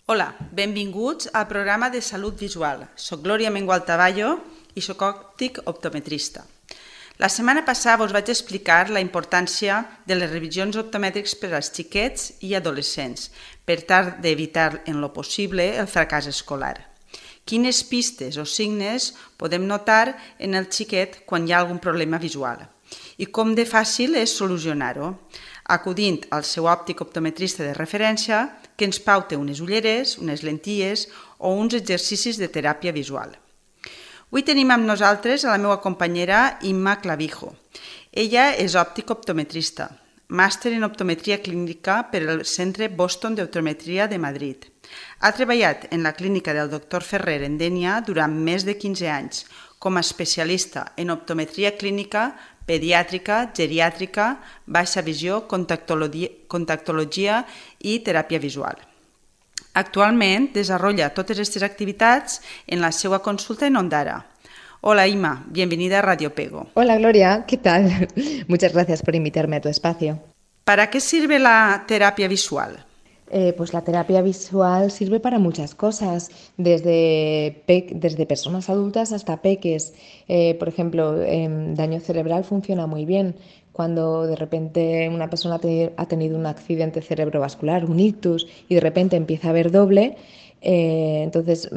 Hola, benvinguts al programa de Salut Visual. Soc Glòria Mengual-Taballo i soc òptic optometrista. La setmana passada us vaig explicar la importància de les revisions optomètriques per als xiquets i adolescents per tal d'evitar en lo possible el fracàs escolar. Quines pistes o signes podem notar en el xiquet quan hi ha algun problema visual i com de fàcil és solucionar-ho, acudint al seu òptic optometrista de referència que ens pauta unes ulleres, unes lentilles o uns exercicis de teràpia visual. Avui tenim amb nosaltres a la meva companyera Imma Clavijo. Ella és òptic optometrista, màster en optometria clínica per al Centre Boston d'Optometria de Madrid. Ha treballat en la clínica del Dr. Ferrer en Dénia durant més de 15 anys com a especialista en optometria clínica, pediàtrica, geriàtrica, baixa visió, contactologia i teràpia visual. Actualment desarrolla totes aquestes activitats en la seva consulta en Ondara. Hola Imma, bienvenida a Radio Pego. Hola Gloria, ¿qué tal? Muchas gracias por invitarme a tu espacio. ¿Para qué sirve la terapia visual? Pues la terapia visual sirve para muchas cosas, desde personas adultas hasta peques. Por ejemplo, daño cerebral funciona muy bien. Cuando de repente una persona ha tenido un accidente cerebrovascular, un ictus, y de repente empieza a ver doble, entonces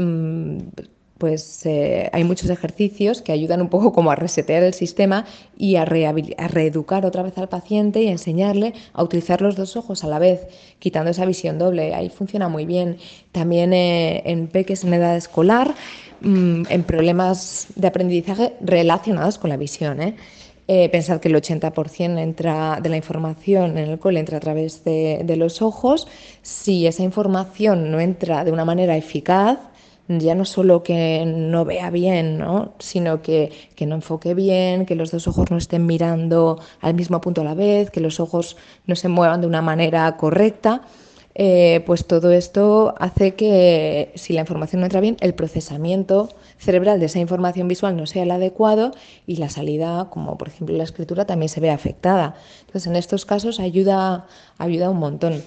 hay muchos ejercicios que ayudan un poco como a resetear el sistema y a reeducar otra vez al paciente y a enseñarle a utilizar los dos ojos a la vez, quitando esa visión doble. Ahí funciona muy bien. También en peques en edad escolar, en problemas de aprendizaje relacionados con la visión. Pensad que el 80% de la información en el cole entra a través de los ojos. Si esa información no entra de una manera eficaz, ya no solo que no vea bien, ¿no? Sino que no enfoque bien, que los dos ojos no estén mirando al mismo punto a la vez, que los ojos no se muevan de una manera correcta, pues todo esto hace que si la información no entra bien, el procesamiento cerebral de esa información visual no sea el adecuado y la salida, como por ejemplo la escritura, también se ve afectada. Entonces en estos casos ayuda un montón.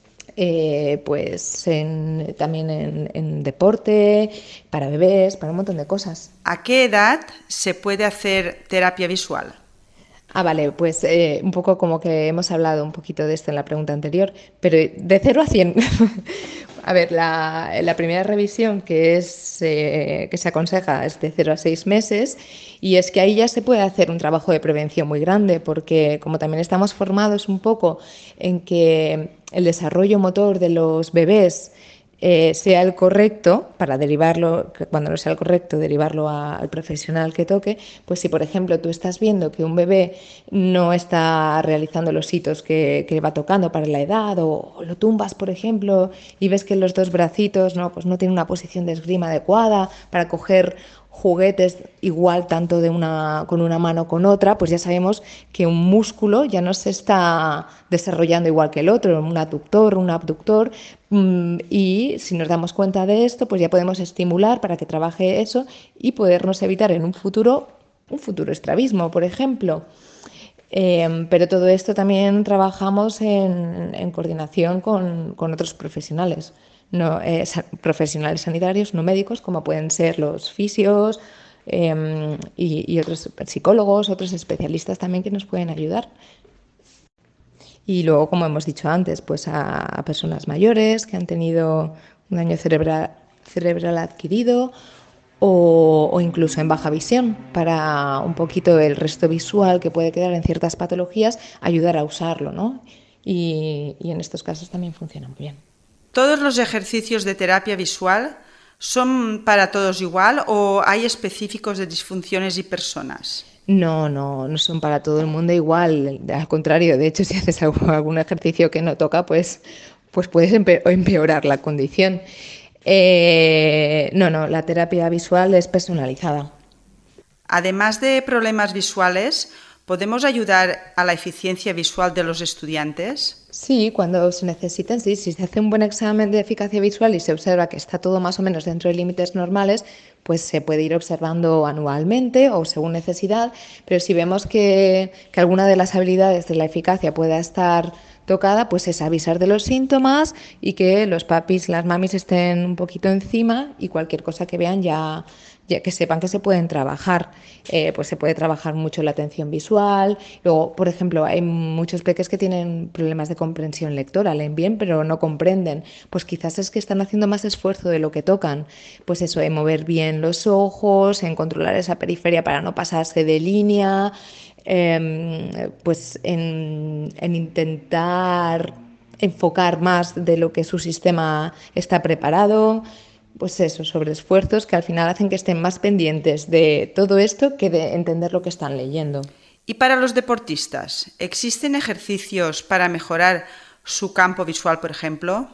También en deporte, para bebés, para un montón de cosas. ¿A qué edad se puede hacer terapia visual? Vale, pues un poco como que hemos hablado un poquito de esto en la pregunta anterior, pero de 0 a 100. A ver, la primera revisión que se aconseja es de 0 a 6 meses y es que ahí ya se puede hacer un trabajo de prevención muy grande porque como también estamos formados un poco en que el desarrollo motor de los bebés sea el correcto, para derivarlo, cuando no sea el correcto, derivarlo al profesional que toque, pues si por ejemplo tú estás viendo que un bebé no está realizando los hitos que va tocando para la edad o lo tumbas por ejemplo y ves que los dos bracitos pues no tienen una posición de esgrima adecuada para coger juguetes igual tanto con una mano con otra, pues ya sabemos que un músculo ya no se está desarrollando igual que el otro, un aductor, un abductor, y si nos damos cuenta de esto, pues ya podemos estimular para que trabaje eso y podernos evitar en un futuro estrabismo, por ejemplo. Pero todo esto también trabajamos en coordinación con otros profesionales. Profesionales sanitarios, no médicos, como pueden ser los fisios y otros psicólogos, otros especialistas también que nos pueden ayudar. Y luego, como hemos dicho antes, pues a personas mayores que han tenido un daño cerebral adquirido o incluso en baja visión, para un poquito el resto visual que puede quedar en ciertas patologías, ayudar a usarlo, ¿no? Y en estos casos también funciona muy bien. ¿Todos los ejercicios de terapia visual son para todos igual o hay específicos de disfunciones y personas? No son para todo el mundo igual. Al contrario, de hecho, si haces algún ejercicio que no toca, pues puedes empeorar la condición. La terapia visual es personalizada. Además de problemas visuales, ¿podemos ayudar a la eficiencia visual de los estudiantes? Sí, cuando se necesiten, sí. Si se hace un buen examen de eficacia visual y se observa que está todo más o menos dentro de límites normales, pues se puede ir observando anualmente o según necesidad, pero si vemos que alguna de las habilidades de la eficacia pueda estar tocada, pues es avisar de los síntomas y que los papis, las mamis estén un poquito encima y cualquier cosa que vean ya que sepan que se pueden trabajar. Pues se puede trabajar mucho la atención visual. Luego, por ejemplo, hay muchos peques que tienen problemas de comprensión lectora, leen bien pero no comprenden. Pues quizás es que están haciendo más esfuerzo de lo que tocan. Pues eso, en mover bien los ojos, en controlar esa periferia para no pasarse de línea, pues en intentar enfocar más de lo que su sistema está preparado. Pues eso, sobre esfuerzos que al final hacen que estén más pendientes de todo esto que de entender lo que están leyendo. ¿Y para los deportistas, existen ejercicios para mejorar su campo visual, por ejemplo?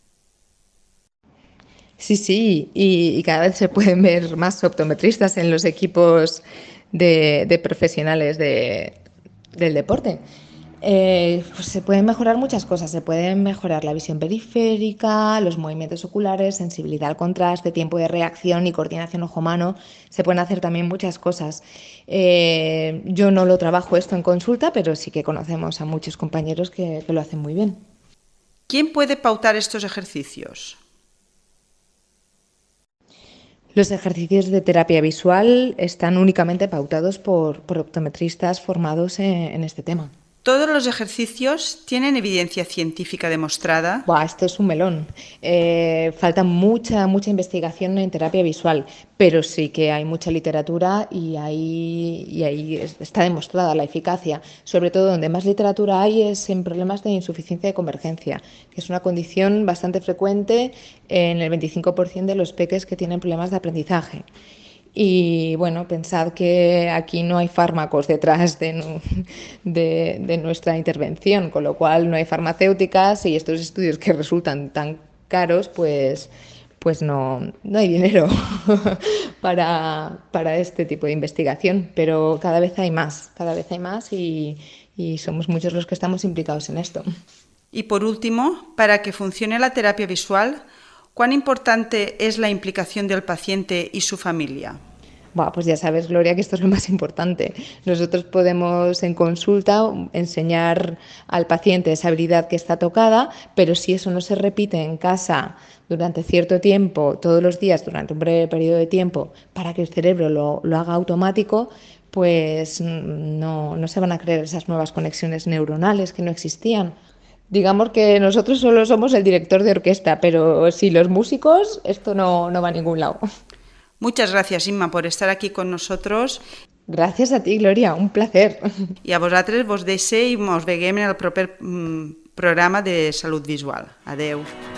Sí, y cada vez se pueden ver más optometristas en los equipos de profesionales del deporte. Pues se pueden mejorar muchas cosas, se pueden mejorar la visión periférica, los movimientos oculares, sensibilidad al contraste, tiempo de reacción y coordinación ojo-mano. Se pueden hacer también muchas cosas. Yo no lo trabajo esto en consulta, pero sí que conocemos a muchos compañeros que lo hacen muy bien. ¿Quién puede pautar estos ejercicios? Los ejercicios de terapia visual están únicamente pautados por optometristas formados en este tema. ¿Todos los ejercicios tienen evidencia científica demostrada? Buah, esto es un melón. Falta mucha investigación en terapia visual, pero sí que hay mucha literatura y ahí está demostrada la eficacia. Sobre todo donde más literatura hay es en problemas de insuficiencia de convergencia, que es una condición bastante frecuente en el 25% de los peques que tienen problemas de aprendizaje. Y bueno, pensad que aquí no hay fármacos detrás de nuestra intervención, con lo cual no hay farmacéuticas y estos estudios que resultan tan caros, pues no hay dinero para este tipo de investigación, pero cada vez hay más y somos muchos los que estamos implicados en esto. Y por último, para que funcione la terapia visual, ¿cuán importante es la implicación del paciente y su familia? Bueno, pues ya sabes, Gloria, que esto es lo más importante. Nosotros podemos en consulta enseñar al paciente esa habilidad que está tocada, pero si eso no se repite en casa durante cierto tiempo, todos los días, durante un breve periodo de tiempo, para que el cerebro lo haga automático, pues no se van a crear esas nuevas conexiones neuronales que no existían. Digamos que nosotros solo somos el director de orquesta, pero si los músicos, esto no va a ningún lado. Muchas gracias, Imma, por estar aquí con nosotros. Gràcies a ti, Glòria, un placer. I a vosaltres vos deixe i mos veiem en el proper programa de Salut Visual. Adeu.